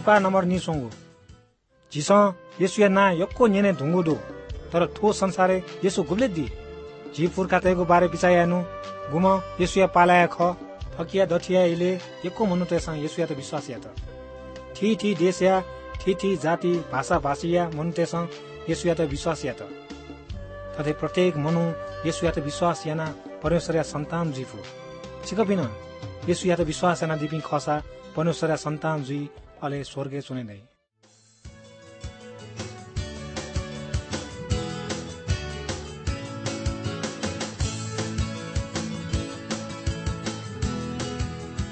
जिपा number नि सोंगु जिस येसुया ना यक्को न्यने धुंगुदो तर थो संसारे येसु गुब्ले दी जी पुर्खातेको बारे बिचायानु गुम येसुया पालाया ख फकिया दथिया इले यक्को मनुतेसँग येसुया त विश्वास या त थी देशया थी जाति भाषा भाषीया मनुतेसँग येसुया त विश्वास या त तथे प्रत्येक मनु येसुया त विश्वास याना परमेश्वरया सन्तान जीफु सिकपिन येसुया त विश्वास याना दिपिङ खसा परमेश्वरया सन्तान जुई अले स्वर्गे सुने नै